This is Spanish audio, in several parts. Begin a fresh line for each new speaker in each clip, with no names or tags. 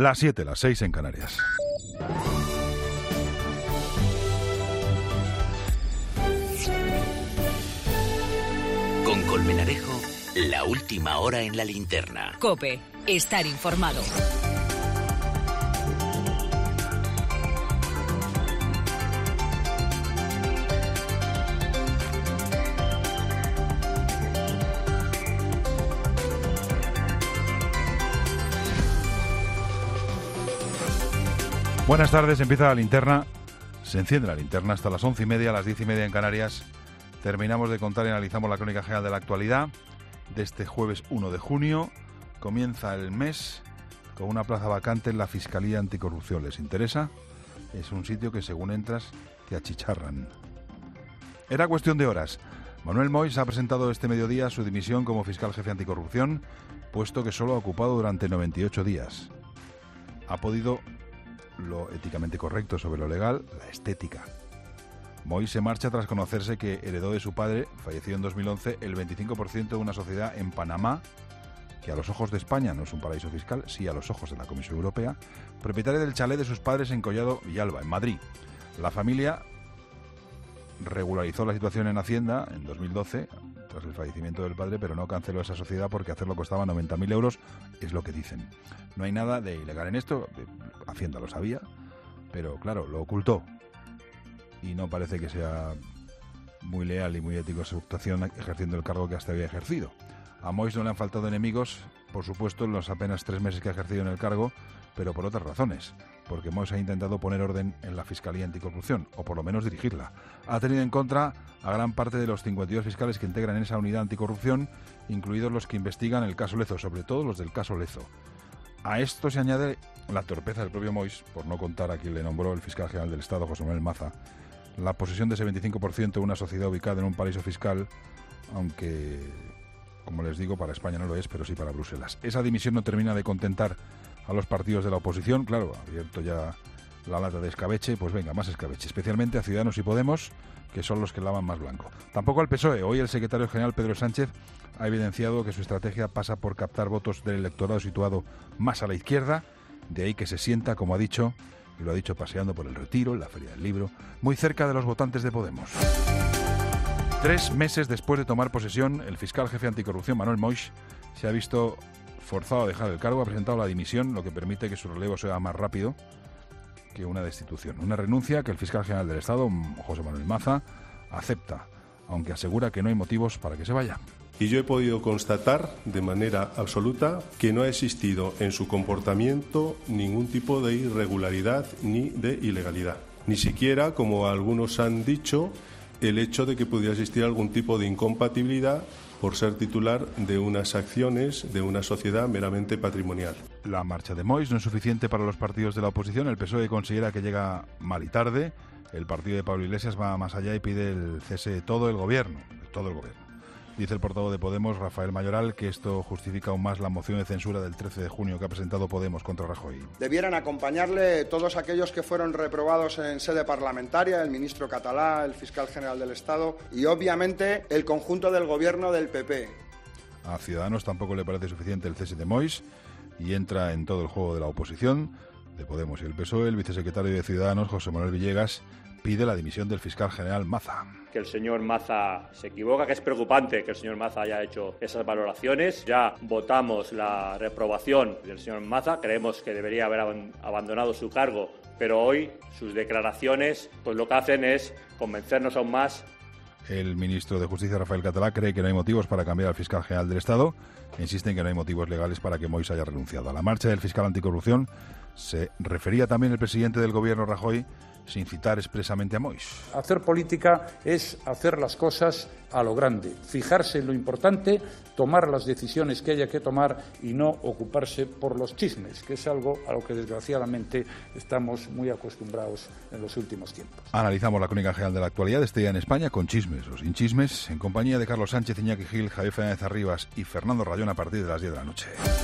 Las 7, las 6 en Canarias.
Con Colmenarejo, la última hora en la linterna.
COPE, estar informado.
Buenas tardes, empieza la linterna. Se enciende la linterna hasta las 11:30, las 10:30 en Canarias. Terminamos de contar y analizamos la crónica general de la actualidad de este jueves 1 de junio. Comienza el mes con una plaza vacante en la Fiscalía Anticorrupción. ¿Les interesa? Es un sitio que según entras te achicharran. Era cuestión de horas. Manuel Moix ha presentado este mediodía su dimisión como fiscal jefe anticorrupción, puesto que solo ha ocupado durante 98 días. Ha podido lo éticamente correcto sobre lo legal, la estética. Moix se marcha tras conocerse que heredó de su padre, fallecido en 2011, el 25% de una sociedad en Panamá, que a los ojos de España no es un paraíso fiscal, sí a los ojos de la Comisión Europea, propietaria del chalet de sus padres en Collado Villalba, en Madrid. La familia regularizó la situación en Hacienda en 2012, tras el fallecimiento del padre, pero no canceló esa sociedad porque hacerlo costaba 90.000 euros, es lo que dicen. No hay nada de ilegal en esto, Hacienda lo sabía, pero claro, lo ocultó. Y no parece que sea muy leal y muy ético su actuación ejerciendo el cargo que hasta había ejercido. A Moix no le han faltado enemigos, por supuesto, en los apenas 3 meses que ha ejercido en el cargo, pero por otras razones. Porque Moix ha intentado poner orden en la Fiscalía Anticorrupción, o por lo menos dirigirla. Ha tenido en contra a gran parte de los 52 fiscales que integran esa unidad anticorrupción, incluidos los que investigan el caso Lezo, sobre todo los del caso Lezo. A esto se añade la torpeza del propio Moix, por no contar a quien le nombró el fiscal general del Estado, José Manuel Maza, la posesión de ese 25% de una sociedad ubicada en un paraíso fiscal, aunque, como les digo, para España no lo es, pero sí para Bruselas. Esa dimisión no termina de contentar a los partidos de la oposición, claro, ha abierto ya la lata de escabeche, pues venga, más escabeche, especialmente a Ciudadanos y Podemos, que son los que lavan más blanco. Tampoco al PSOE. Hoy el secretario general Pedro Sánchez ha evidenciado que su estrategia pasa por captar votos del electorado situado más a la izquierda, de ahí que se sienta, como ha dicho, y lo ha dicho paseando por el Retiro, en la Feria del Libro, muy cerca de los votantes de Podemos. 3 meses después de tomar posesión, el fiscal jefe anticorrupción, Manuel Moix, se ha visto forzado a dejar el cargo, ha presentado la dimisión, lo que permite que su relevo sea más rápido que una destitución. Una renuncia que el fiscal general del Estado, José Manuel Maza, acepta, aunque asegura que no hay motivos para que se vaya.
Y yo he podido constatar de manera absoluta que no ha existido en su comportamiento ningún tipo de irregularidad ni de ilegalidad. Ni siquiera, como algunos han dicho, el hecho de que pudiera existir algún tipo de incompatibilidad por ser titular de unas acciones de una sociedad meramente patrimonial.
La marcha de Moix no es suficiente para los partidos de la oposición. El PSOE considera que llega mal y tarde. El partido de Pablo Iglesias va más allá y pide el cese de todo el gobierno. Dice el portavoz de Podemos, Rafael Mayoral, que esto justifica aún más la moción de censura del 13 de junio que ha presentado Podemos contra Rajoy.
Debieran acompañarle todos aquellos que fueron reprobados en sede parlamentaria, el ministro Catalá, el fiscal general del Estado y, obviamente, el conjunto del gobierno del PP.
A Ciudadanos tampoco le parece suficiente el cese de Moix y entra en todo el juego de la oposición, de Podemos y el PSOE. El vicesecretario de Ciudadanos, José Manuel Villegas, pide la dimisión del fiscal general Maza.
Que el señor Maza se equivoca, que es preocupante que el señor Maza haya hecho esas valoraciones. Ya votamos la reprobación del señor Maza, creemos que debería haber abandonado su cargo, pero hoy sus declaraciones pues lo que hacen es convencernos aún más.
El ministro de Justicia, Rafael Catalá, cree que no hay motivos para cambiar al fiscal general del Estado. Insiste en que no hay motivos legales para que Moix haya renunciado. A la marcha del fiscal anticorrupción se refería también el presidente del gobierno, Rajoy, sin citar expresamente a Moix.
Hacer política es hacer las cosas a lo grande, fijarse en lo importante, tomar las decisiones que haya que tomar y no ocuparse por los chismes, que es algo a lo que desgraciadamente estamos muy acostumbrados en los últimos tiempos.
Analizamos la crónica general de la actualidad de este día en España, con chismes o sin chismes, en compañía de Carlos Sánchez, Iñaki Gil, Javier Fernández Arribas y Fernando Rayón a partir de las 10 de la noche.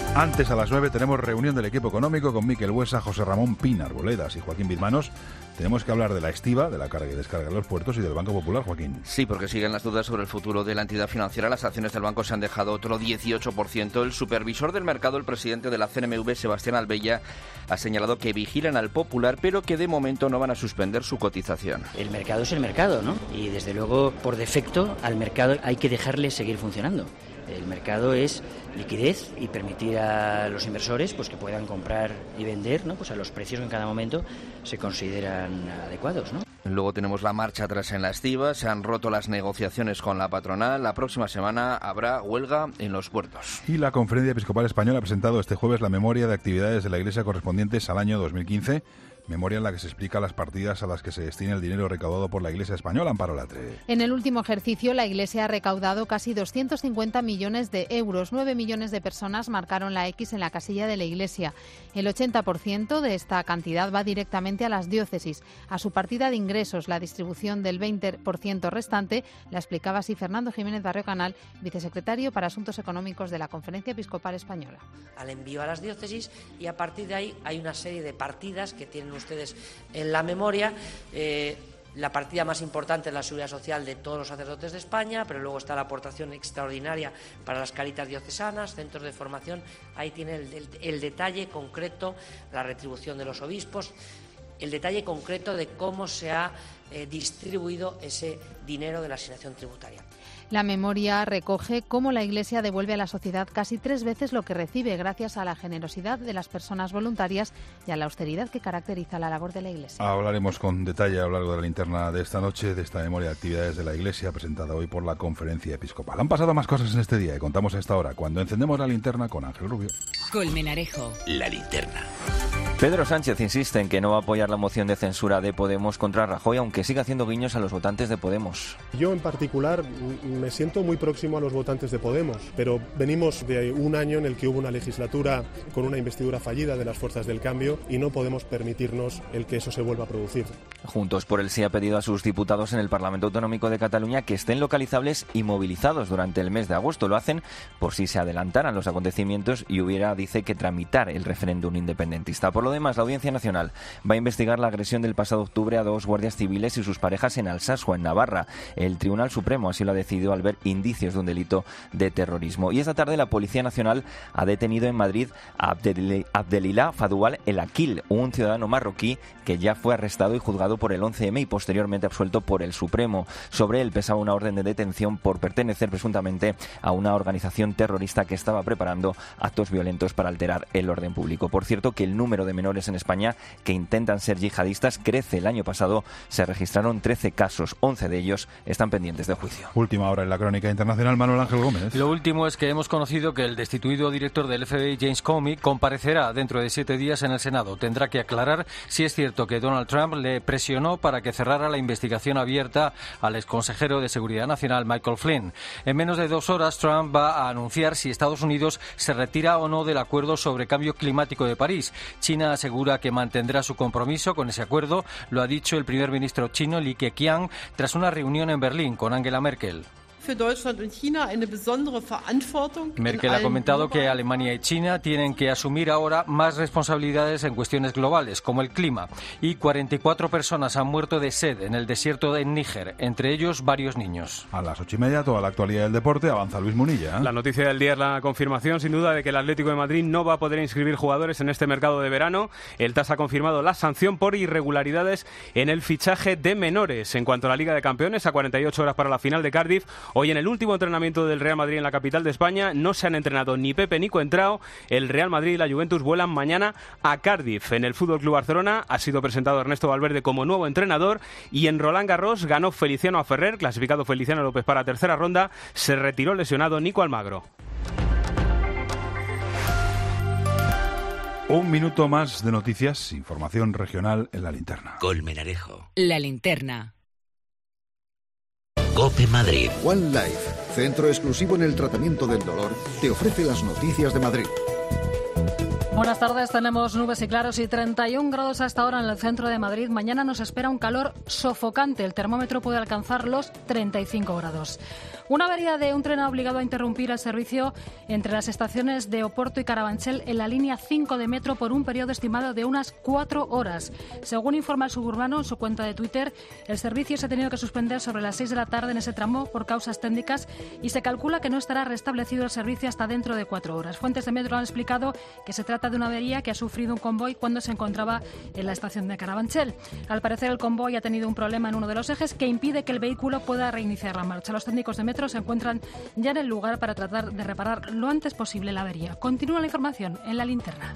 Antes, a las 9, tenemos reunión del equipo económico con Miquel Buesa, José Ramón Pina Arboledas y Joaquín Bizmanos. Tenemos que hablar de la estiba, de la carga y descarga en los puertos y del Banco Popular, Joaquín.
Sí, porque siguen las dudas sobre el futuro de la entidad financiera. Las acciones del banco se han dejado otro 18%. El supervisor del mercado, el presidente de la CNMV, Sebastián Albella, ha señalado que vigilan al Popular, pero que de momento no van a suspender su cotización.
El mercado es el mercado, ¿no? Y desde luego, por defecto, al mercado hay que dejarle seguir funcionando. El mercado es liquidez y permitir a los inversores pues que puedan comprar y vender, ¿no? Pues a los precios que en cada momento se consideran adecuados, ¿no?
Luego tenemos la marcha atrás en la estiba, se han roto las negociaciones con la patronal, la próxima semana habrá huelga en los puertos.
Y la Conferencia Episcopal Española ha presentado este jueves la memoria de actividades de la Iglesia correspondientes al año 2015, memoria en la que se explica las partidas a las que se destina el dinero recaudado por la Iglesia española. Amparo Latre.
En el último ejercicio, la Iglesia ha recaudado casi 250 millones de euros. 9 millones de personas marcaron la X en la casilla de la Iglesia. El 80% de esta cantidad va directamente a las diócesis. A su partida de ingresos, la distribución del 20% restante la explicaba así Fernando Jiménez Barrio Canal, vicesecretario para Asuntos Económicos de la Conferencia Episcopal Española.
Al envío a las diócesis, y a partir de ahí hay una serie de partidas que tienen ustedes en la memoria. La partida más importante es la seguridad social de todos los sacerdotes de España, pero luego está la aportación extraordinaria para las Caritas diocesanas, centros de formación. Ahí tiene el detalle concreto, la retribución de los obispos, el detalle concreto de cómo se ha distribuido ese dinero de la asignación tributaria.
La memoria recoge cómo la Iglesia devuelve a la sociedad casi 3 veces lo que recibe gracias a la generosidad de las personas voluntarias y a la austeridad que caracteriza la labor de la Iglesia.
Hablaremos con detalle a lo largo de la linterna de esta noche de esta memoria de actividades de la Iglesia presentada hoy por la Conferencia Episcopal. Han pasado más cosas en este día y contamos a esta hora cuando encendemos la linterna con Ángel Rubio.
Colmenarejo.
La linterna.
Pedro Sánchez insiste en que no va a apoyar la moción de censura de Podemos contra Rajoy, aunque siga haciendo guiños a los votantes de Podemos.
Yo en particular me siento muy próximo a los votantes de Podemos, pero venimos de un año en el que hubo una legislatura con una investidura fallida de las fuerzas del cambio y no podemos permitirnos el que eso se vuelva a producir.
Juntos por el Sí ha pedido a sus diputados en el Parlamento Autonómico de Cataluña que estén localizables y movilizados durante el mes de agosto. Lo hacen por si se adelantaran los acontecimientos y hubiera, dice, que tramitar el referéndum independentista. Por lo demás, la Audiencia Nacional va a investigar la agresión del pasado octubre a 2 guardias civiles y sus parejas en Alsasua, en Navarra. El Tribunal Supremo así lo ha decidido al ver indicios de un delito de terrorismo. Y esta tarde la Policía Nacional ha detenido en Madrid a Abdelilah Fadoual El Akil, un ciudadano marroquí que ya fue arrestado y juzgado por el 11M y posteriormente absuelto por el Supremo. Sobre él pesaba una orden de detención por pertenecer presuntamente a una organización terrorista que estaba preparando actos violentos para alterar el orden público. Por cierto, que el número de menores en España que intentan ser yihadistas crece. El año pasado se registraron 13 casos, 11 de ellos están pendientes de juicio.
Última hora en la crónica internacional, Manuel Ángel Gómez.
Lo último es que hemos conocido que el destituido director del FBI, James Comey, comparecerá dentro de 7 días en el Senado. Tendrá que aclarar si es cierto que Donald Trump le presionó para que cerrara la investigación abierta al exconsejero de Seguridad Nacional, Michael Flynn. En menos de 2 horas, Trump va a anunciar si Estados Unidos se retira o no del acuerdo sobre cambio climático de París. China asegura que mantendrá su compromiso con ese acuerdo, lo ha dicho el primer ministro chino Li Keqiang tras una reunión en Berlín con Angela Merkel. Merkel ha comentado que Alemania y China tienen que asumir ahora más responsabilidades en cuestiones globales, como el clima. Y 44 personas han muerto de sed en el desierto de Níger, entre ellos varios niños.
A las 8:30, toda la actualidad del deporte, avanza Luis Munilla.
La noticia del día es la confirmación, sin duda, de que el Atlético de Madrid no va a poder inscribir jugadores en este mercado de verano. El TAS ha confirmado la sanción por irregularidades en el fichaje de menores. En cuanto a la Liga de Campeones, a 48 horas para la final de Cardiff, hoy en el último entrenamiento del Real Madrid en la capital de España no se han entrenado ni Pepe ni Coentrao. El Real Madrid y la Juventus vuelan mañana a Cardiff. En el FC Barcelona ha sido presentado Ernesto Valverde como nuevo entrenador y en Roland Garros ganó Feliciano Ferrer, clasificado Feliciano López para tercera ronda. Se retiró lesionado Nico Almagro.
Un minuto más de noticias, información regional en la linterna.
Colmenarejo.
La linterna.
COPE Madrid.
One Life, centro exclusivo en el tratamiento del dolor, te ofrece las noticias de Madrid. Buenas tardes, tenemos nubes y claros y 31 grados hasta ahora en el centro de Madrid. Mañana nos espera un calor sofocante. El termómetro puede alcanzar los 35 grados. Una avería de un tren ha obligado a interrumpir el servicio entre las estaciones de Oporto y Carabanchel en la línea 5 de metro por un periodo estimado de unas 4 horas. Según informa el Suburbano en su cuenta de Twitter, el servicio se ha tenido que suspender sobre las 6 de la tarde en ese tramo por causas técnicas y se calcula que no estará restablecido el servicio hasta dentro de 4 horas. Fuentes de metro han explicado que se trata de una avería que ha sufrido un convoy cuando se encontraba en la estación de Carabanchel. Al parecer, el convoy ha tenido un problema en uno de los ejes que impide que el vehículo pueda reiniciar la marcha. Los técnicos de metro se encuentran ya en el lugar para tratar de reparar lo antes posible la avería. Continúa la información en la linterna.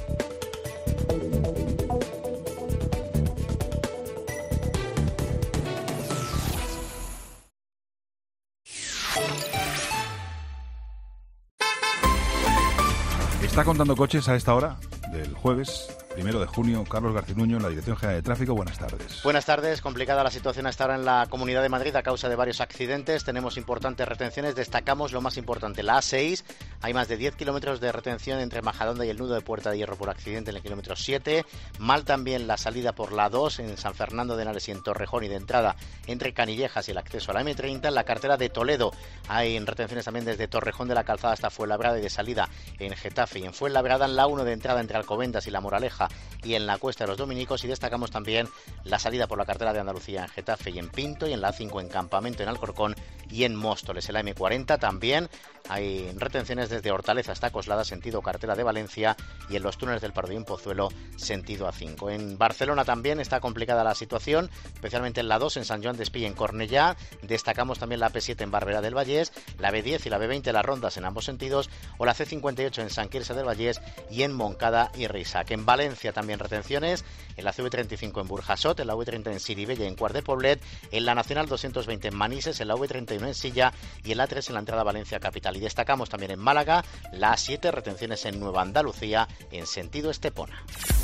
Está contando coches a esta hora del jueves 1 de junio. Carlos Garcinuño, en la Dirección General de Tráfico. Buenas tardes.
Buenas tardes. Complicada la situación hasta ahora en la Comunidad de Madrid a causa de varios accidentes. Tenemos importantes retenciones. Destacamos lo más importante, la A6. Hay más de 10 kilómetros de retención entre Majadahonda y el nudo de Puerta de Hierro por accidente en el kilómetro 7. Mal también la salida por la 2 en San Fernando de Henares y en Torrejón, y de entrada entre Canillejas y el acceso a la M30. En la carretera de Toledo hay retenciones también desde Torrejón de la Calzada hasta Fuenlabrada, y de salida en Getafe y en Fuenlabrada. En la 1 de entrada entre Alcobendas y La Moraleja y en la Cuesta de los Dominicos, y destacamos también la salida por la carretera de Andalucía en Getafe y en Pinto, y en la A5 en Campamento, en Alcorcón y en Móstoles. En la M40 también hay retenciones desde Hortaleza hasta Coslada, sentido carretera de Valencia, y en los túneles del Pardo y en Pozuelo, sentido A5. En Barcelona también está complicada la situación, especialmente en la 2 en Sant Joan d'Espí y en Cornellà. Destacamos también la P7 en Barberà del Vallès, la B10 y la B20 las rondas en ambos sentidos, o la C58 en Sant Quirze del Vallès y en Moncada y Risac. En Valencia también retenciones en la CV35 en Burjasot, en la V30 en Sirivella y en Quart de Poblet, en la Nacional 220 en Manises, en la V31 en Silla y en la 3 en la entrada a Valencia capital. Y destacamos también en Málaga la A7, retenciones en Nueva Andalucía en sentido Estepona.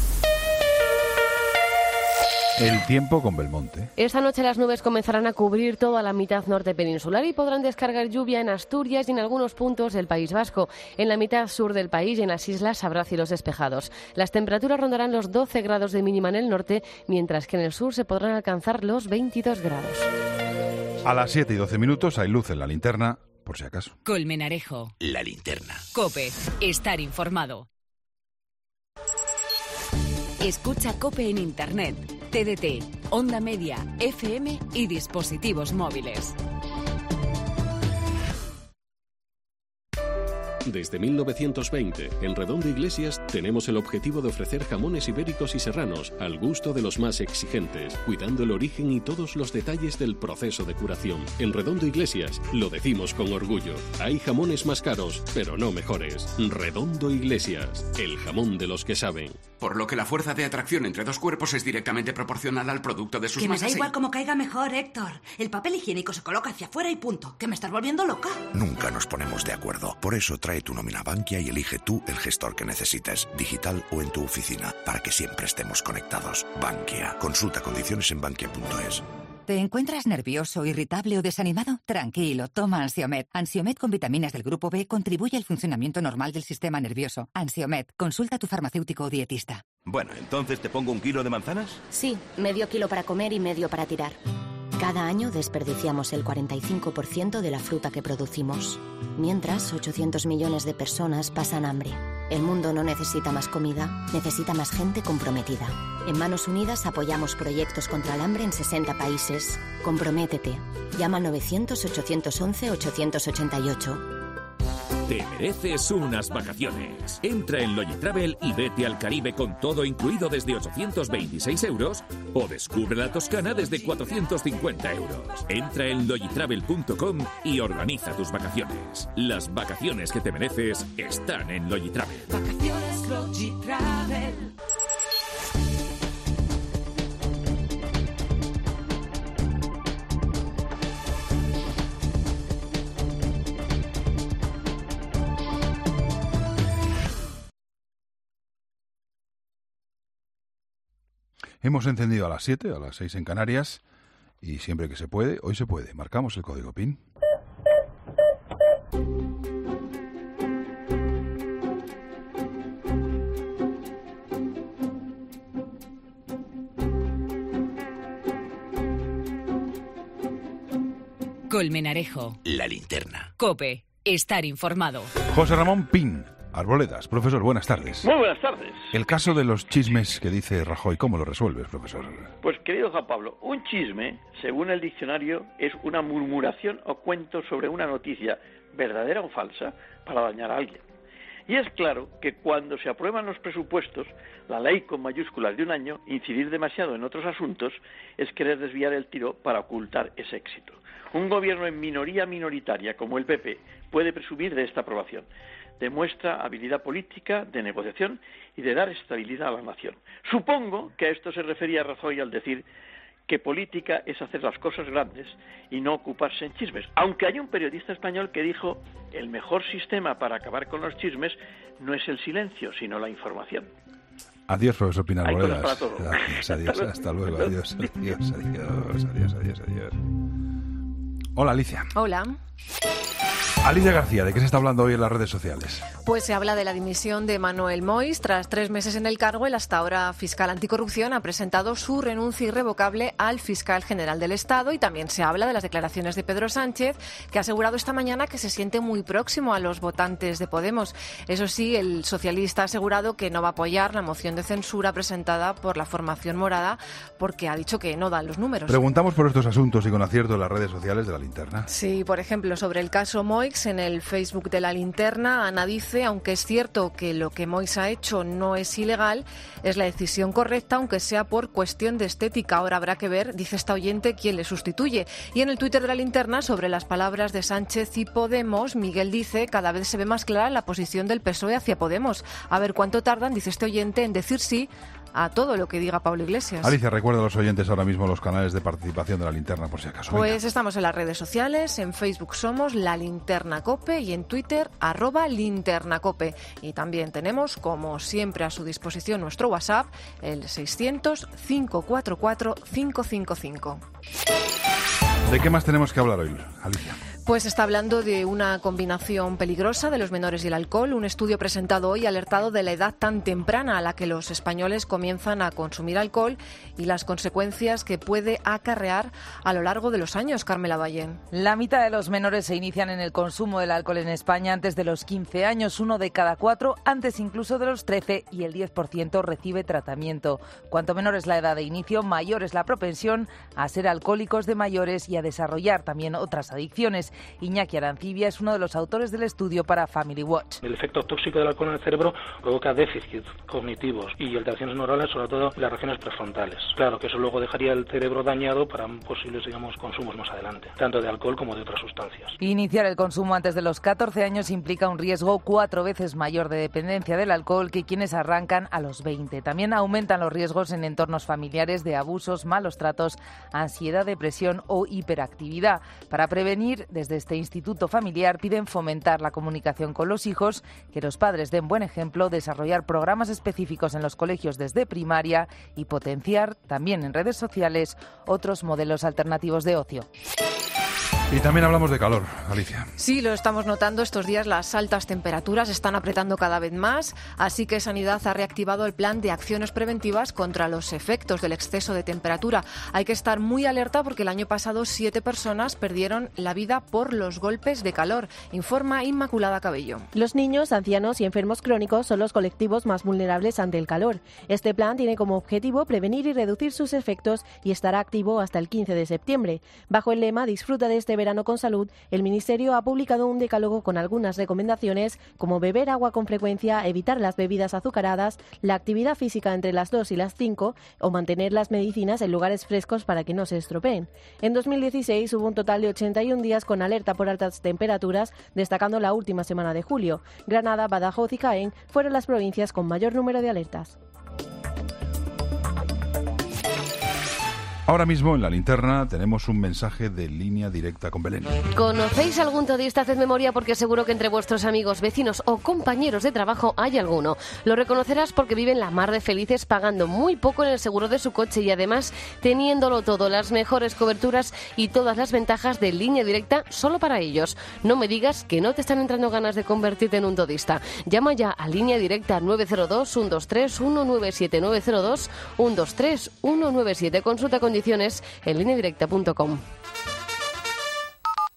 El tiempo con Belmonte.
Esta noche las nubes comenzarán a cubrir toda la mitad norte peninsular y podrán descargar lluvia en Asturias y en algunos puntos del País Vasco. En la mitad sur del país y en las islas habrá cielos despejados. Las temperaturas rondarán los 12 grados de mínima en el norte, mientras que en el sur se podrán alcanzar los 22 grados.
A las 7 y 12 minutos hay luz en la linterna, por si acaso.
Colmenarejo.
La linterna.
COPE. Estar informado. Escucha COPE en Internet, TDT, Onda Media, FM y dispositivos móviles.
Desde 1920, en Redondo Iglesias, tenemos el objetivo de ofrecer jamones ibéricos y serranos al gusto de los más exigentes, cuidando el origen y todos los detalles del proceso de curación. En Redondo Iglesias, lo decimos con orgullo, hay jamones más caros, pero no mejores. Redondo Iglesias, el jamón de los que saben.
Por lo que la fuerza de atracción entre dos cuerpos es directamente proporcional al producto de sus masas.
Que me da igual cómo caiga mejor, Héctor. El papel higiénico se coloca hacia afuera y punto. ¿Que me estás volviendo loca?
Nunca nos ponemos de acuerdo. Por eso trae tu nómina Bankia y elige tú el gestor que necesites, digital o en tu oficina, para que siempre estemos conectados. Bankia. Consulta condiciones en bankia.es.
¿Te encuentras nervioso, irritable o desanimado? Tranquilo, toma Ansiomed. Ansiomed con vitaminas del grupo B contribuye al funcionamiento normal del sistema nervioso. Ansiomed, consulta a tu farmacéutico o dietista.
Bueno, ¿entonces te pongo 1 kilo de manzanas?
Sí, medio kilo para comer y medio para tirar. Cada año desperdiciamos el 45% de la fruta que producimos. Mientras, 800 millones de personas pasan hambre. El mundo no necesita más comida, necesita más gente comprometida. En Manos Unidas apoyamos proyectos contra el hambre en 60 países. Comprométete. Llama al 900-811-888.
Te mereces unas vacaciones. Entra en Logitravel y vete al Caribe con todo incluido desde 826 euros o descubre la Toscana desde 450 euros. Entra en logitravel.com y organiza tus vacaciones. Las vacaciones que te mereces están en Logitravel.
Vacaciones Logitravel.
Hemos encendido a las 7, a las 6 en Canarias, y siempre que se puede, hoy se puede. Marcamos el código PIN.
Colmenarejo.
La Linterna.
COPE. Estar informado.
José Ramón Pin, Arboledas. Profesor, buenas tardes.
Muy buenas tardes.
El caso de los chismes que dice Rajoy, ¿cómo lo resuelves, profesor?
Pues, querido Juan Pablo, un chisme, según el diccionario, es una murmuración o cuento sobre una noticia, verdadera o falsa, para dañar a alguien. Y es claro que cuando se aprueban los presupuestos, la ley con mayúsculas de un año, incidir demasiado en otros asuntos, es querer desviar el tiro para ocultar ese éxito. Un gobierno en minoría minoritaria como el PP puede presumir de esta aprobación. Demuestra habilidad política, de negociación y de dar estabilidad a la nación. Supongo que a esto se refería Rajoy al decir que política es hacer las cosas grandes y no ocuparse en chismes. Aunque hay un periodista español que dijo el mejor sistema para acabar con los chismes no es el silencio, sino la información.
Adiós, profesor Pin Arboledas.
Hay cosas para todo.
Gracias, adiós, hasta luego, adiós. Hola, Alicia.
Hola.
Alicia García, ¿de qué se está hablando hoy en las redes sociales?
Pues se habla de la dimisión de Manuel Moix. Tras 3 meses en el cargo, el hasta ahora fiscal anticorrupción ha presentado su renuncia irrevocable al fiscal general del Estado, y también se habla de las declaraciones de Pedro Sánchez, que ha asegurado esta mañana que se siente muy próximo a los votantes de Podemos. Eso sí, el socialista ha asegurado que no va a apoyar la moción de censura presentada por la formación morada, porque ha dicho que no dan los números.
Preguntamos por estos asuntos y con acierto en las redes sociales de La Linterna.
Sí, por ejemplo, sobre el caso Moix, en el Facebook de La Linterna, Ana dice, aunque es cierto que lo que Moix ha hecho no es ilegal, es la decisión correcta, aunque sea por cuestión de estética. Ahora habrá que ver, dice esta oyente, quién le sustituye. Y en el Twitter de La Linterna, sobre las palabras de Sánchez y Podemos, Miguel dice, cada vez se ve más clara la posición del PSOE hacia Podemos. A ver cuánto tardan, dice este oyente, en decir sí a todo lo que diga Pablo Iglesias.
Alicia, recuerda a los oyentes ahora mismo los canales de participación de La Linterna, por si acaso.
Pues
venga.
Estamos en las redes sociales, en Facebook somos La Linterna COPE y en Twitter @linternacope. Y también tenemos, como siempre, a su disposición nuestro WhatsApp, el 600-544-555.
¿De qué más tenemos que hablar hoy, Alicia?
Pues está hablando de una combinación peligrosa de los menores y el alcohol. Un estudio presentado hoy ha alertado de la edad tan temprana a la que los españoles comienzan a consumir alcohol y las consecuencias que puede acarrear a lo largo de los años. Carmela Ballén.
La mitad de los menores se inician en el consumo del alcohol en España antes de los 15 años, 1 de cada 4 antes incluso de los 13, y el 10% recibe tratamiento. Cuanto menor es la edad de inicio, mayor es la propensión a ser alcohólicos de mayores y a desarrollar también otras adicciones. Iñaki Arancibia es uno de los autores del estudio para Family Watch.
El efecto tóxico del alcohol en el cerebro provoca déficits cognitivos y alteraciones neurales, sobre todo en las regiones prefrontales. Claro que eso luego dejaría el cerebro dañado para posibles, consumos más adelante, tanto de alcohol como de otras sustancias.
Iniciar el consumo antes de los 14 años implica un riesgo 4 veces mayor de dependencia del alcohol que quienes arrancan a los 20. También aumentan los riesgos en entornos familiares de abusos, malos tratos, ansiedad, depresión o hiperactividad. Para prevenir, desde este instituto familiar piden fomentar la comunicación con los hijos, que los padres den buen ejemplo, desarrollar programas específicos en los colegios desde primaria y potenciar también en redes sociales otros modelos alternativos de ocio.
Y también hablamos de calor, Alicia.
Sí, lo estamos notando estos días. Las altas temperaturas están apretando cada vez más, así que Sanidad ha reactivado el plan de acciones preventivas contra los efectos del exceso de temperatura. Hay que estar muy alerta porque el año pasado 7 personas perdieron la vida por los golpes de calor, informa Inmaculada Cabello.
Los niños, ancianos y enfermos crónicos son los colectivos más vulnerables ante el calor. Este plan tiene como objetivo prevenir y reducir sus efectos y estará activo hasta el 15 de septiembre. Bajo el lema "Disfruta de este verano con salud", el Ministerio ha publicado un decálogo con algunas recomendaciones como beber agua con frecuencia, evitar las bebidas azucaradas, la actividad física entre las 2 y las 5 o mantener las medicinas en lugares frescos para que no se estropeen. En 2016 hubo un total de 81 días con alerta por altas temperaturas, destacando la última semana de julio. Granada, Badajoz y Jaén fueron las provincias con mayor número de alertas.
Ahora mismo en La Linterna tenemos un mensaje de Línea Directa con Belén.
¿Conocéis algún todista? Haced memoria porque seguro que entre vuestros amigos, vecinos o compañeros de trabajo hay alguno. Lo reconocerás porque viven la mar de felices pagando muy poco en el seguro de su coche y además teniéndolo todo, las mejores coberturas y todas las ventajas de Línea Directa solo para ellos. No me digas que no te están entrando ganas de convertirte en un todista. Llama ya a Línea Directa 902 123 197 902 123 197. Consulta condiciones en lineadirecta.com.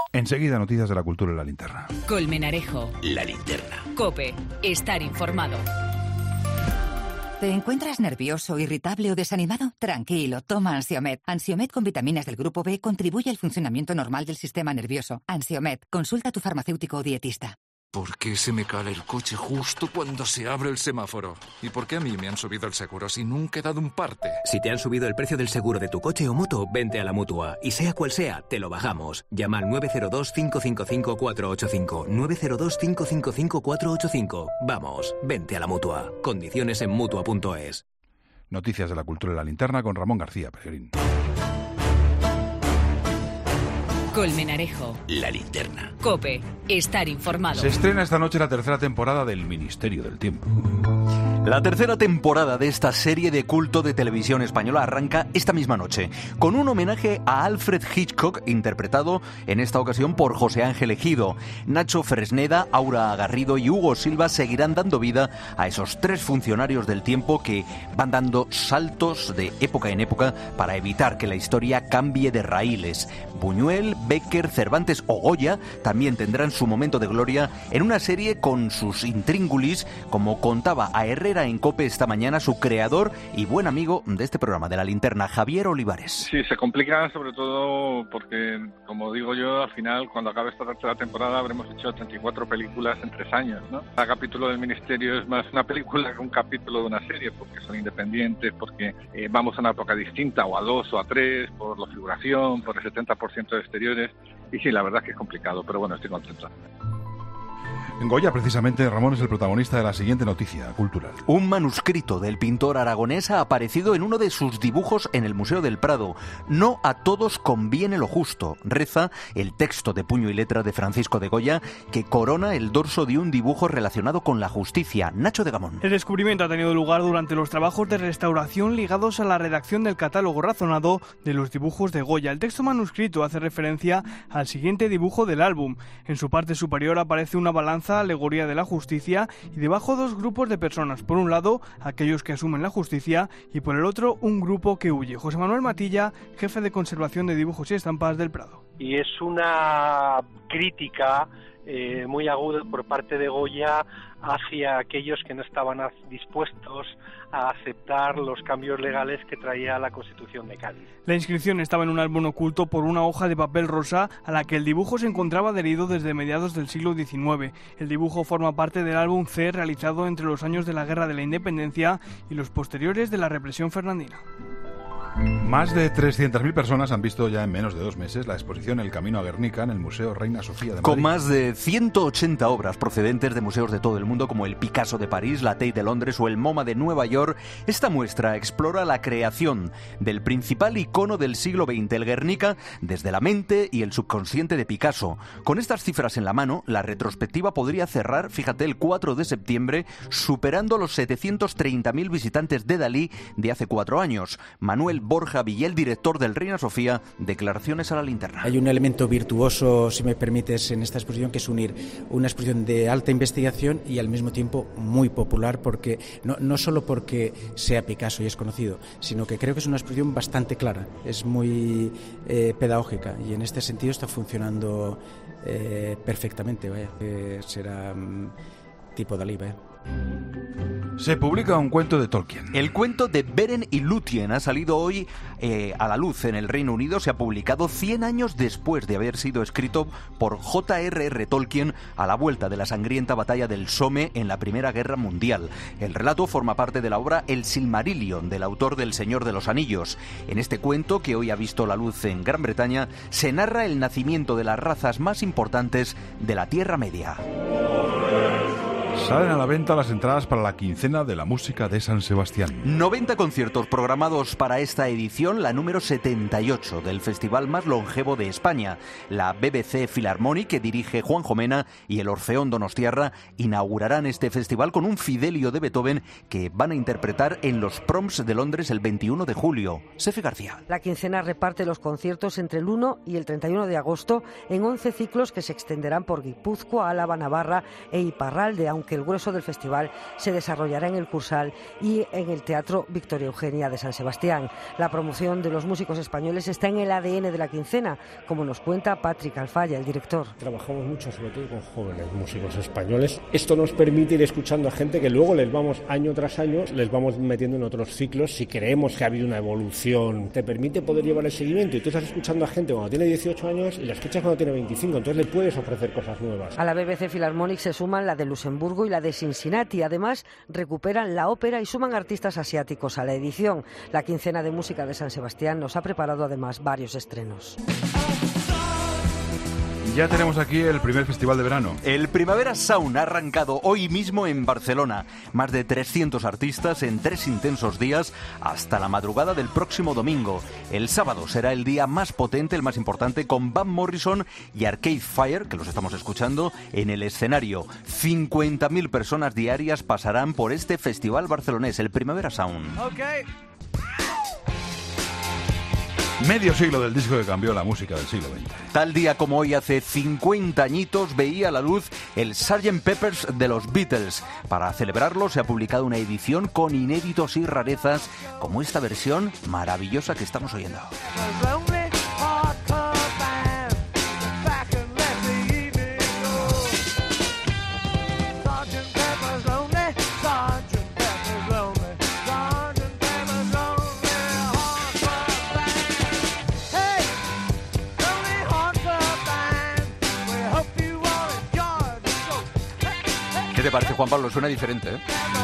Enseguida, noticias de la cultura en la linterna.
Colmenarejo.
La linterna.
COPE. Estar informado.
¿Te encuentras nervioso, irritable o desanimado? Tranquilo, toma Ansiomed. Ansiomed con vitaminas del grupo B contribuye al funcionamiento normal del sistema nervioso. Ansiomed, consulta a tu farmacéutico o dietista.
¿Por qué se me cae el coche justo cuando se abre el semáforo? ¿Y por qué a mí me han subido el seguro si nunca he dado un parte?
Si te han subido el precio del seguro de tu coche o moto, vente a la Mutua. Y sea cual sea, te lo bajamos. Llama al 902-555-485. 902-555-485. Vamos, vente a la Mutua. Condiciones en Mutua.es.
Noticias de la cultura en la linterna con Ramón García Pellegrín.
Colmenarejo.
La linterna.
COPE. Estar informado.
Se estrena esta noche la tercera temporada del Ministerio del Tiempo.
La tercera temporada de esta serie de culto de televisión española arranca esta misma noche, con un homenaje a Alfred Hitchcock, interpretado en esta ocasión por José Ángel Ejido. Nacho Fresneda, Aura Garrido y Hugo Silva seguirán dando vida a esos tres funcionarios del tiempo que van dando saltos de época en época para evitar que la historia cambie de raíles. Buñuel, Bécquer, Cervantes o Goya también tendrán su momento de gloria en una serie con sus intríngulis, como contaba a Herrera en COPE esta mañana su creador y buen amigo de este programa de La Linterna, Javier Olivares.
Sí, se complica sobre todo porque, como digo yo, al final, cuando acabe esta tercera temporada, habremos hecho 34 películas en 3 años, ¿no? Cada capítulo del Ministerio es más una película que un capítulo de una serie, porque son independientes, porque vamos a una época distinta, o a 2 o a 3, por la figuración, por el 70% de exteriores, y sí, la verdad es que es complicado, pero bueno, estoy contento.
Goya, precisamente, Ramón, es el protagonista de la siguiente noticia cultural.
Un manuscrito del pintor aragonés ha aparecido en uno de sus dibujos en el Museo del Prado. No a todos conviene lo justo, reza el texto de puño y letra de Francisco de Goya, que corona el dorso de un dibujo relacionado con la justicia. Nacho de Gamón.
El descubrimiento ha tenido lugar durante los trabajos de restauración ligados a la redacción del catálogo razonado de los dibujos de Goya. El texto manuscrito hace referencia al siguiente dibujo del álbum. En su parte superior aparece una balanza, alegoría de la justicia, y debajo dos grupos de personas. Por un lado, aquellos que asumen la justicia, y por el otro, un grupo que huye. José Manuel Matilla, jefe de conservación de dibujos y estampas del Prado.
Y es una crítica muy aguda por parte de Goya hacia aquellos que no estaban dispuestos a aceptar los cambios legales que traía la Constitución de Cádiz.
La inscripción estaba en un álbum oculto por una hoja de papel rosa a la que el dibujo se encontraba adherido desde mediados del siglo XIX. El dibujo forma parte del álbum C, realizado entre los años de la Guerra de la Independencia y los posteriores de la represión fernandina.
Más de 300.000 personas han visto ya en menos de 2 meses la exposición El Camino a Guernica en el Museo Reina Sofía de Madrid.
Con más de 180 obras procedentes de museos de todo el mundo, como el Picasso de París, la Tate de Londres o el MoMA de Nueva York, esta muestra explora la creación del principal icono del siglo XX, el Guernica, desde la mente y el subconsciente de Picasso. Con estas cifras en la mano, la retrospectiva podría cerrar, fíjate, el 4 de septiembre, superando los 730.000 visitantes de Dalí de hace 4 años. Manuel Borja Villel, director del Reina Sofía, declaraciones a La Linterna.
Hay un elemento virtuoso, si me permites, en esta exposición, que es unir una exposición de alta investigación y al mismo tiempo muy popular, porque no solo porque sea Picasso y es conocido, sino que creo que es una exposición bastante clara, es muy pedagógica, y en este sentido está funcionando perfectamente. Será tipo Dalí,
Se publica un cuento de Tolkien.
El cuento de Beren y Lúthien ha salido hoy a la luz en el Reino Unido. Se ha publicado 100 años después de haber sido escrito por J.R.R. Tolkien a la vuelta de la sangrienta batalla del Somme en la Primera Guerra Mundial. El relato forma parte de la obra El Silmarillion, del autor del Señor de los Anillos. En este cuento, que hoy ha visto la luz en Gran Bretaña, se narra el nacimiento de las razas más importantes de la Tierra Media.
Salen a la venta las entradas para la quincena de la música de San Sebastián.
90 conciertos programados para esta edición, la número 78 del festival más longevo de España. La BBC Philharmonic, que dirige Juanjo Mena, y el Orfeón Donostiarra inaugurarán este festival con un Fidelio de Beethoven que van a interpretar en los Proms de Londres el 21 de julio. Sefi García.
La quincena reparte los conciertos entre el 1 y el 31 de agosto en 11 ciclos que se extenderán por Guipúzcoa, Álava, Navarra e Iparralde, aunque porque el grueso del festival se desarrollará en el Cursal y en el Teatro Victoria Eugenia de San Sebastián. La promoción de los músicos españoles está en el ADN de la quincena, como nos cuenta Patrick Alfaya, el director.
Trabajamos mucho, sobre todo con jóvenes músicos españoles. Esto nos permite ir escuchando a gente que luego les vamos, año tras año, les vamos metiendo en otros ciclos si creemos que ha habido una evolución. Te permite poder llevar el seguimiento y tú estás escuchando a gente cuando tiene 18 años y la escuchas cuando tiene 25, entonces le puedes ofrecer cosas nuevas.
A la BBC Philharmonic se suman la de Luxemburgo y la de Cincinnati. Además, recuperan la ópera y suman artistas asiáticos a la edición. La quincena de música de San Sebastián nos ha preparado además varios estrenos.
Ya tenemos aquí el primer festival de verano.
El Primavera Sound ha arrancado hoy mismo en Barcelona. Más de 300 artistas en 3 intensos días hasta la madrugada del próximo domingo. El sábado será el día más potente, el más importante, con Van Morrison y Arcade Fire, que los estamos escuchando, en el escenario. 50.000 personas diarias pasarán por este festival barcelonés, el Primavera Sound.
Okay. Medio siglo del disco que cambió la música del siglo XX.
Tal día como hoy, hace 50 añitos, veía la luz el Sgt. Pepper's de los Beatles. Para celebrarlo se ha publicado una edición con inéditos y rarezas, como esta versión maravillosa que estamos oyendo. ¿Qué te parece, Juan Pablo? Suena diferente, ¿eh?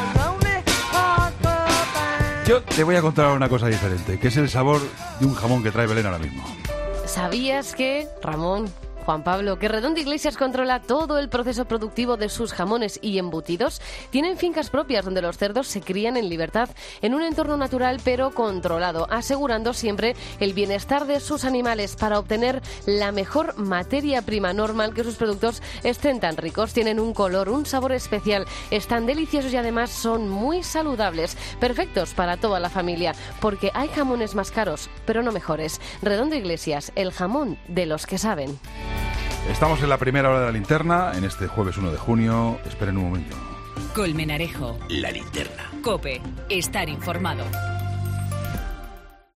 Yo te voy a contar una cosa diferente, que es el sabor de un jamón que trae Belén ahora mismo.
¿Sabías que, Ramón, Juan Pablo, que Redondo Iglesias controla todo el proceso productivo de sus jamones y embutidos? Tienen fincas propias donde los cerdos se crían en libertad, en un entorno natural pero controlado, asegurando siempre el bienestar de sus animales para obtener la mejor materia prima. Normal que sus productos estén tan ricos, tienen un color, un sabor especial, están deliciosos y además son muy saludables, perfectos para toda la familia, porque hay jamones más caros, pero no mejores. Redondo Iglesias, el jamón de los que saben.
Estamos en la primera hora de la linterna, en este jueves 1 de junio. Esperen un momento.
Colmenarejo.
La linterna.
COPE. Estar informado.